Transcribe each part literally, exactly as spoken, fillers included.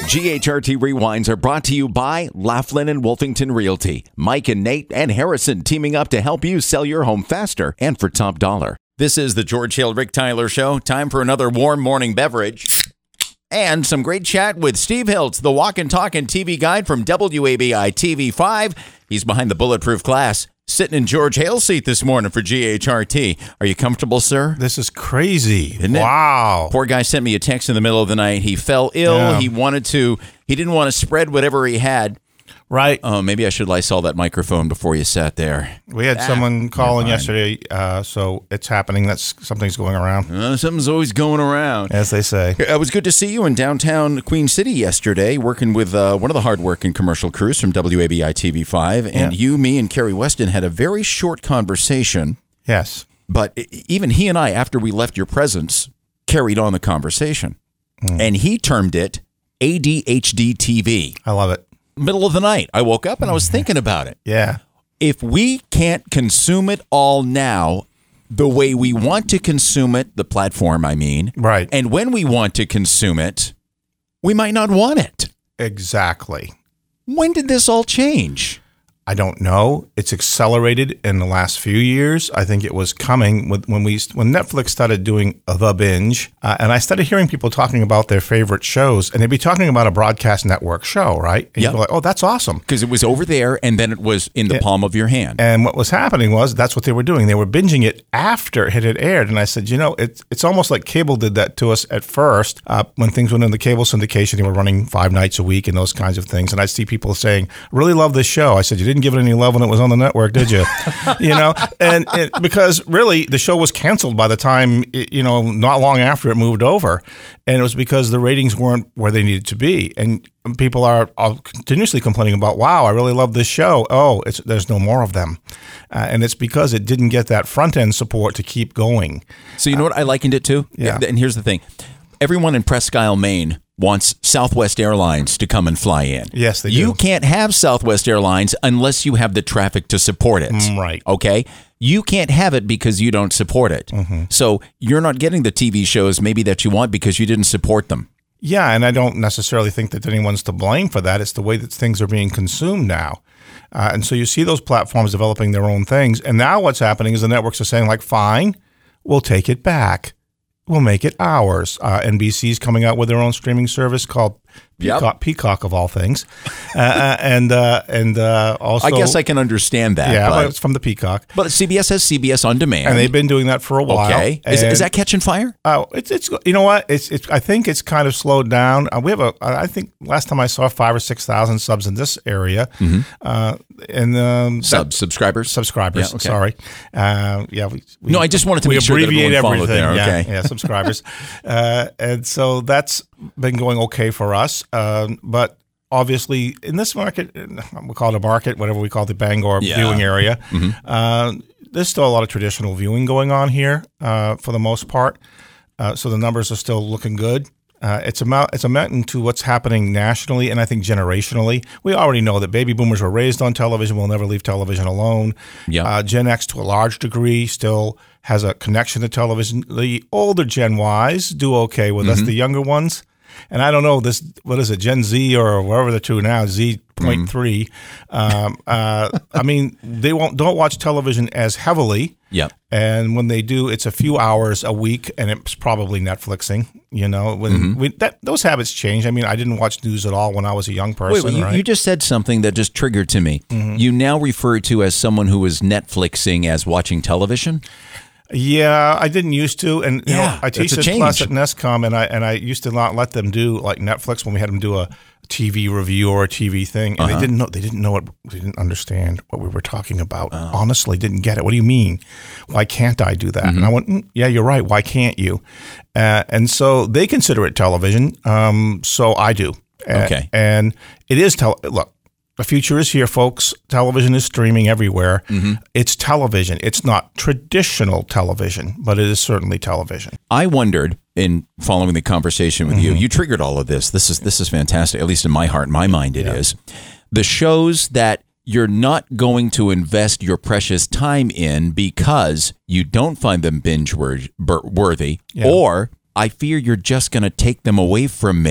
G H R T Rewinds are brought to you by Laughlin and Wolfington Realty. Mike and Nate and Harrison teaming up to help you sell your home faster and for top dollar. This is the George Hill Rick Tyler Show. Time for another warm morning beverage. And some great chat with Steve Hiltz, the walk and talk and T V guide from W A B I T V five. He's behind the bulletproof glass, sitting in George Hale's seat this morning for G H R T. Are you comfortable, sir? This is crazy. Isn't it? Wow. Poor guy sent me a text in the middle of the night. He fell ill. Yeah. He wanted to, he didn't want to spread whatever he had. Right. Oh, maybe I should Lysol that microphone before you sat there. We had Ah, someone calling you're fine. yesterday, uh, so it's happening. That's something's going around, Uh, something's always going around. as they say. It was good to see you in downtown Queen City yesterday, working with uh, one of the hardworking commercial crews from W A B I T V five. And Yeah. you, me, and Kerry Weston had a very short conversation. Yes. But even he and I, after we left your presence, carried on the conversation. Mm. And he termed it A D H D T V. I love it. Middle of the night, I woke up and I was thinking about it. Yeah. If we can't consume it all now the way we want to consume it, the platform, I mean, Right. and when we want to consume it, we might not want it. Exactly. When did this all change? I don't know. It's accelerated in the last few years. I think it was coming with, when we when Netflix started doing The Binge, uh, and I started hearing people talking about their favorite shows, and they'd be talking about a broadcast network show, right? And Yep. you'd be like, oh, that's awesome. Because it was over there and then it was in the Yeah. palm of your hand. And what was happening was that's what they were doing. They were binging it after it had aired. And I said, you know, it's it's almost like cable did that to us at first. Uh, when things went into cable syndication, they were running five nights a week and those kinds of things. And I'd see people saying, really love this show. I said, you didn't give it any love when it was on the network, did you? you know, and it, because really the show was canceled by the time, it, you know, not long after it moved over. And it was because the ratings weren't where they needed to be. And people are, are continuously complaining about, wow, I really love this show. Oh, it's there's no more of them. Uh, and it's because it didn't get that front end support to keep going. So you know what I likened it to? Yeah. And here's the thing. Everyone in Presque Isle, Maine wants Southwest Airlines to come and fly in. Yes, they do. You can't have Southwest Airlines unless you have the traffic to support it. Mm, right. Okay? You can't have it because you don't support it. Mm-hmm. So you're not getting the T V shows maybe that you want because you didn't support them. Yeah, and I don't necessarily think that anyone's to blame for that. It's the way that things are being consumed now. Uh, and so you see those platforms developing their own things. And now what's happening is the networks are saying, like, fine, we'll take it back. We'll make it ours. Uh, N B C's coming out with their own streaming service called Peacock, Yep. Peacock of all things. uh, and uh, and uh, also... I guess I can understand that. Yeah, but, it's from the Peacock. but C B S has C B S On Demand. And they've been doing that for a while. Okay. Is, And- is that catching fire? Oh, it's it's you know what it's it's I think it's kind of slowed down. Uh, we have a I think last time I saw five or six thousand subs in this area, Mm-hmm. uh, and um, Sub subscribers? subscribers. Yeah, okay. Sorry, uh, yeah. We, we, No, I just wanted to we make sure that abbreviate everyone followed everything. there. Yeah, Okay. yeah, subscribers, uh, and so that's been going okay for us. Um, but obviously, in this market, we call it a market, whatever we call the Bangor Yeah. viewing area. Mm-hmm. Uh, there's still a lot of traditional viewing going on here uh, for the most part. Uh, so the numbers are still looking good. Uh, it's amount it's amounting to what's happening nationally and I think generationally. We already know that baby boomers were raised on television, will never leave television alone. Yeah. Uh, Gen X, to a large degree, still has a connection to television. The older Gen Ys do okay with us. The younger ones, and I don't know this. What is it, Gen Z or wherever the two now? Z point three. Um, uh, I mean, they won't don't watch television as heavily. Yep. And when they do, it's a few hours a week, and it's probably Netflixing. You know, when Mm-hmm. we, that those habits change. I mean, I didn't watch news at all when I was a young person. Wait, wait you, right? you just said something that just triggered to me. You now refer to as someone who is Netflixing as watching television? Yeah, I didn't used to, and you Yeah, know, I teach it's a this change. class at NESCOM, and I and I used to not let them do like Netflix when we had them do a T V review or a T V thing, and Uh-huh. they didn't know they didn't know what they didn't understand what we were talking about. Oh. Honestly, didn't get it. What do you mean? Why can't I do that? Mm-hmm. And I went, mm, yeah, you're right. Why can't you? Uh, and so they consider it television. Um, so I do. Uh, Okay. and it is tele. Look. The future is here, folks. Television is streaming everywhere. Mm-hmm. It's television. It's not traditional television, but it is certainly television. I wondered, in following the conversation with you, you triggered all of this. This is this is fantastic. At least in my heart, my mind, it is. The shows that you're not going to invest your precious time in because you don't find them binge wor- bur- worthy, Yeah. or I fear you're just going to take them away from me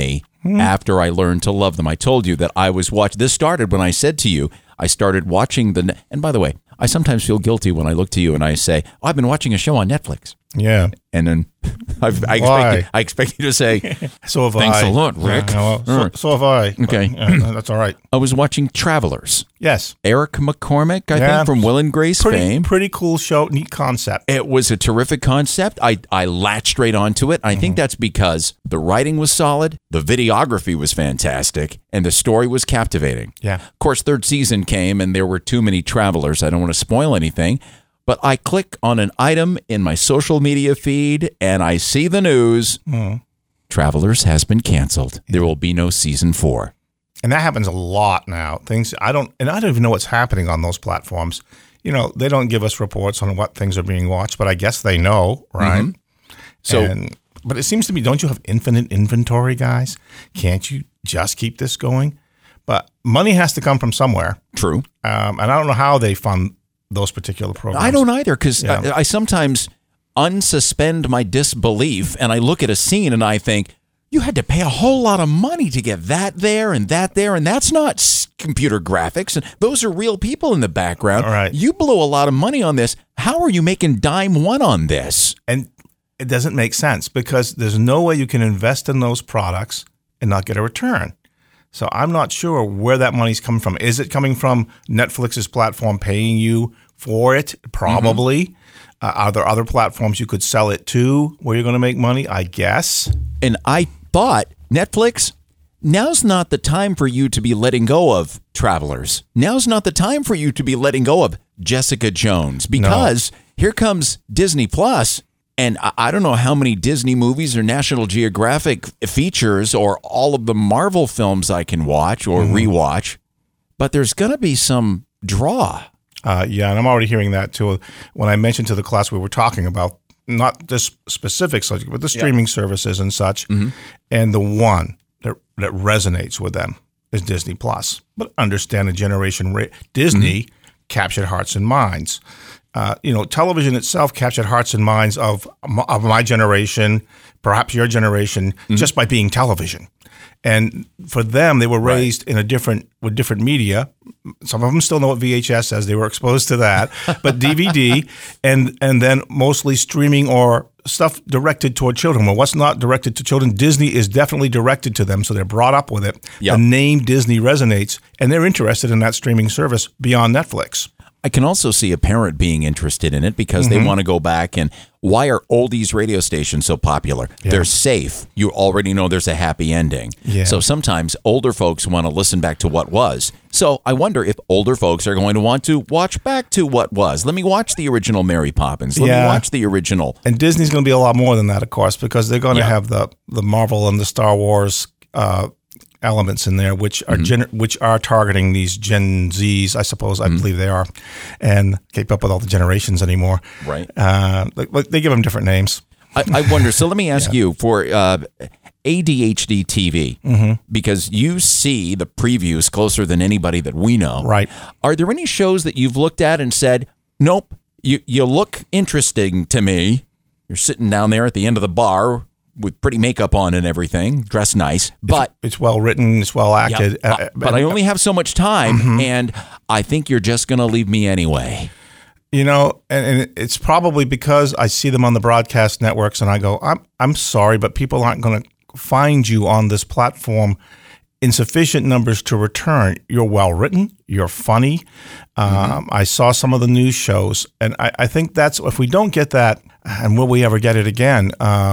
mm. after I learned to love them. I told you that I was watching. This started when I said to you, I started watching the. And by the way, I sometimes feel guilty when I look to you and I say, oh, I've been watching a show on Netflix. Yeah. And then I've, I, expect you, I expect you to say, so have thanks I. a lot, Rick. Yeah, well, so, so have I. Okay. But, yeah, that's all right. I was watching Travelers. Yes. Eric McCormick, I yeah. think, from Will and Grace pretty, fame. Pretty cool show. Neat concept. It was a terrific concept. I, I latched right onto it. I mm-hmm. think that's because the writing was solid, the videography was fantastic, and the story was captivating. Yeah. Of course, third season came, and there were too many travelers. I don't want to spoil anything. But I click on an item in my social media feed, and I see the news. Mm. Travelers has been canceled. There will be no season four. And that happens a lot now. Things I don't, and I don't even know what's happening on those platforms. You know, they don't give us reports on what things are being watched, but I guess they know, right? Mm-hmm. So, and, but it seems to me, don't you have infinite inventory, guys? Can't you just keep this going? But money has to come from somewhere. True. Um, and I don't know how they fund those particular programs. I don't either, because yeah. I, I sometimes unsuspend my disbelief, and I look at a scene and I think, you had to pay a whole lot of money to get that there and that there, and that's not s- computer graphics, and those are real people in the background. All right. You blew a lot of money on this. How are you making dime one on this? And it doesn't make sense, because there's no way you can invest in those products and not get a return. So I'm not sure where that money's coming from. Is it coming from Netflix's platform paying you for it? Probably. Mm-hmm. Uh, are there other platforms you could sell it to where you're going to make money? I guess. And I thought, Netflix, now's not the time for you to be letting go of Travelers. Now's not the time for you to be letting go of Jessica Jones, because no. here comes Disney Plus. And I don't know how many Disney movies or National Geographic features or all of the Marvel films I can watch or mm-hmm. rewatch, but there's going to be some draw. Uh, yeah, and I'm already hearing that too. When I mentioned to the class we were talking about, not this specific subject, but the streaming yeah. services and such, mm-hmm. and the one that, that resonates with them is Disney Plus. But understand the generation rate. Disney mm-hmm. captured hearts and minds. Uh, you know, television itself captured hearts and minds of, of my generation, perhaps your generation, mm-hmm. just by being television. And for them, they were raised right. in a different with different media. Some of them still know what V H S is; they were exposed to that. But D V D, and and then mostly streaming or stuff directed toward children. Well, what's not directed to children? Disney is definitely directed to them, so they're brought up with it. Yep. The name Disney resonates, and they're interested in that streaming service beyond Netflix. I can also see a parent being interested in it because mm-hmm. they want to go back and why are oldies radio stations so popular? Yeah. They're safe. You already know there's a happy ending. Yeah. So sometimes older folks want to listen back to what was. So I wonder if older folks are going to want to watch back to what was. Let me watch the original Mary Poppins. Let yeah. me watch the original. And Disney's going to be a lot more than that, of course, because they're going yeah. to have the, the Marvel and the Star Wars uh elements in there, which are mm-hmm. gen- which are targeting these Gen Zs, I suppose. I mm-hmm. believe they are, and keep up with all the generations anymore. Right. Uh, they, they give them different names. I, I wonder. So let me ask yeah. you for uh, A D H D T V, mm-hmm. because you see the previews closer than anybody that we know. Right. Are there any shows that you've looked at and said, "Nope, you you look interesting to me"? You're sitting down there at the end of the bar with pretty makeup on and everything, dressed nice, but it's, it's well written, it's well acted. Yeah, uh, but I only have so much time, mm-hmm. and I think you're just going to leave me anyway. You know, and, and it's probably because I see them on the broadcast networks, and I go, I'm I'm sorry, but people aren't going to find you on this platform in sufficient numbers to return. You're well written, you're funny. Um, mm-hmm. I saw some of the news shows, and I, I think that's if we don't get that. And will we ever get it again?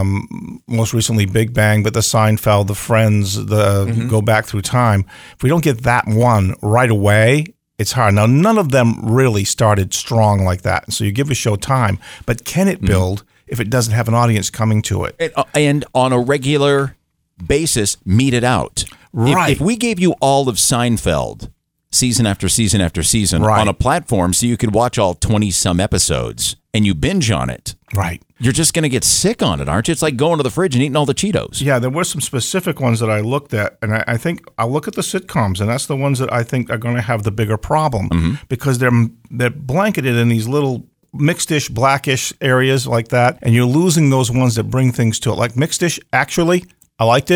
Um, most recently, Big Bang, but the Seinfeld, the Friends, the mm-hmm. go back through time. If we don't get that one right away, it's hard. Now, none of them really started strong like that. So you give a show time, but can it build mm-hmm. if it doesn't have an audience coming to it? And, uh, and on a regular basis, meet it out. Right. If, if we gave you all of Seinfeld, season after season after season, right. on a platform so you could watch all twenty-some episodes, and you binge on it, right? You're just going to get sick on it, aren't you? It's like going to the fridge and eating all the Cheetos. Yeah, there were some specific ones that I looked at, and I, I think I'll look at the sitcoms, and that's the ones that I think are going to have the bigger problem mm-hmm. because they're they're blanketed in these little mixed-ish, blackish areas like that, and you're losing those ones that bring things to it. Like Mixed-ish, actually, I liked it.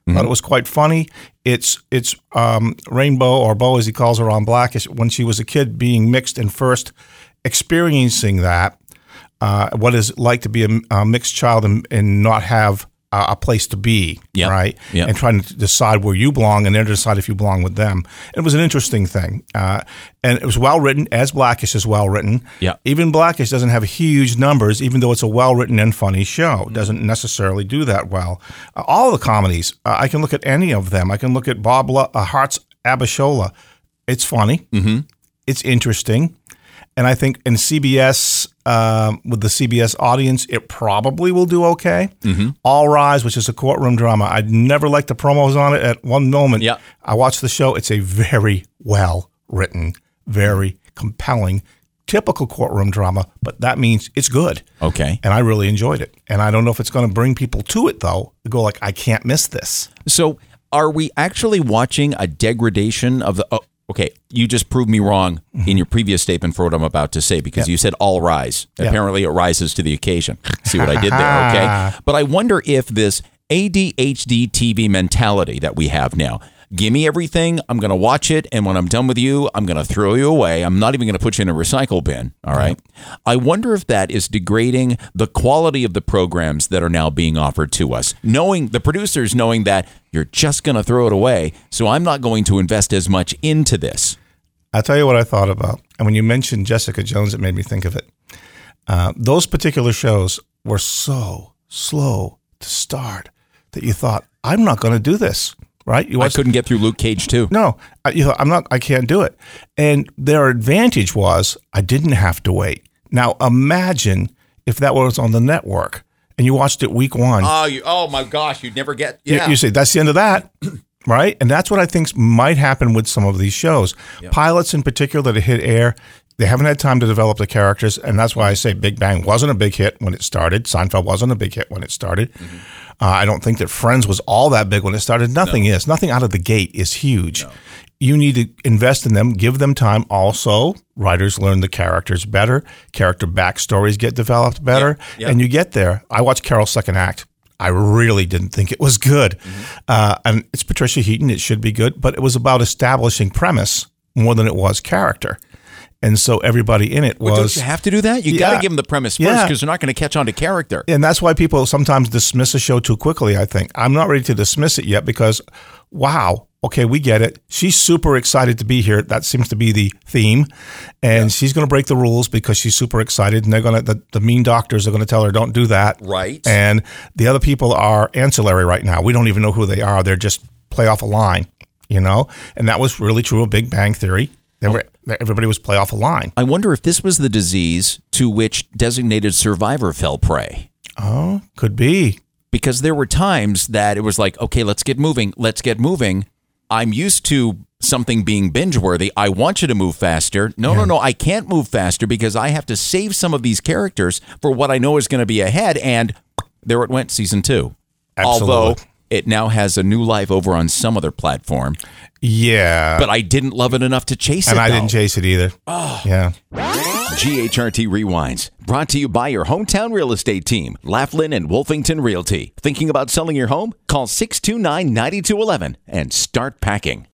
Mm-hmm. Thought it was quite funny. It's it's um, Rainbow, or Bo as he calls her on Blackish, when she was a kid being mixed and first experiencing that, uh, what is it like to be a, a mixed child and, and not have a, a place to be, yep. right? Yep. And trying to decide where you belong and then decide if you belong with them. It was an interesting thing. Uh, and it was well written, as Blackish is well written. Yep. Even Blackish doesn't have huge numbers, even though it's a well written and funny show. It doesn't necessarily do that well. Uh, all the comedies, uh, I can look at any of them. I can look at Bob Lo- uh, Hart's Abishola. It's funny. Mm-hmm. It's interesting. And I think in C B S, um, with the C B S audience, it probably will do okay. Mm-hmm. All Rise, which is a courtroom drama. I never liked the promos on it at one moment. Yep. I watched the show. It's a very well written, very compelling, typical courtroom drama, but that means it's good. Okay. And I really enjoyed it. And I don't know if it's going to bring people to it, though, to go like, I can't miss this. So are we actually watching a degradation of the... Oh, okay, you just proved me wrong in your previous statement for what I'm about to say, because Yep. you said all rise. Yep. Apparently it rises to the occasion. See what I did there, okay? But I wonder if this A D H D T V mentality that we have now, give me everything, I'm going to watch it, and when I'm done with you, I'm going to throw you away. I'm not even going to put you in a recycle bin, all right? I wonder if that is degrading the quality of the programs that are now being offered to us, knowing the producers knowing that you're just going to throw it away, so I'm not going to invest as much into this. I'll tell you what I thought about. And when you mentioned Jessica Jones, it made me think of it. Uh, those particular shows were so slow to start that you thought, I'm not going to do this. Right? You I couldn't get through Luke Cage too. No, I, you know, I'm not. I can't do it. And their advantage was I didn't have to wait. Now imagine if that was on the network and you watched it week one. Oh, you, oh my gosh, you'd never get. Yeah. You, you say that's the end of that, right? And that's what I think might happen with some of these shows. Yep. Pilots in particular that hit air, they haven't had time to develop the characters, and that's why I say Big Bang wasn't a big hit when it started. Seinfeld wasn't a big hit when it started. Mm-hmm. Uh, I don't think that Friends was all that big when it started. Nothing no. is. Nothing out of the gate is huge. No. You need to invest in them, give them time. Also, writers learn the characters better. Character backstories get developed better, yep. Yep. and you get there. I watched Carol's second act. I really didn't think it was good. Mm-hmm. Uh, and it's Patricia Heaton. It should be good, but it was about establishing premise more than it was character. And so everybody in it was... Well, don't you have to do that? You yeah, got to give them the premise first, because yeah. they're not going to catch on to character. And that's why people sometimes dismiss a show too quickly, I think. I'm not ready to dismiss it yet because, wow, okay, we get it. She's super excited to be here. That seems to be the theme. And yeah. she's going to break the rules because she's super excited. And they're going to, the, the mean doctors are going to tell her, don't do that. Right. And the other people are ancillary right now. We don't even know who they are. They're just play off a line, you know? And that was really true of Big Bang Theory. They were, everybody was play off a line. I wonder if this was the disease to which Designated Survivor fell prey. Oh, could be. Because there were times that it was like, okay, let's get moving. Let's get moving. I'm used to something being binge-worthy. I want you to move faster. No, yeah. no, no, I can't move faster because I have to save some of these characters for what I know is going to be ahead. And there it went, season two. Absolutely. Although it now has a new life over on some other platform. Yeah. But I didn't love it enough to chase and it, And I though. didn't chase it either. Oh. Yeah. G H R T Rewinds, brought to you by your hometown real estate team, Laughlin and Wolfington Realty. Thinking about selling your home? Call six two nine, nine two one one and start packing.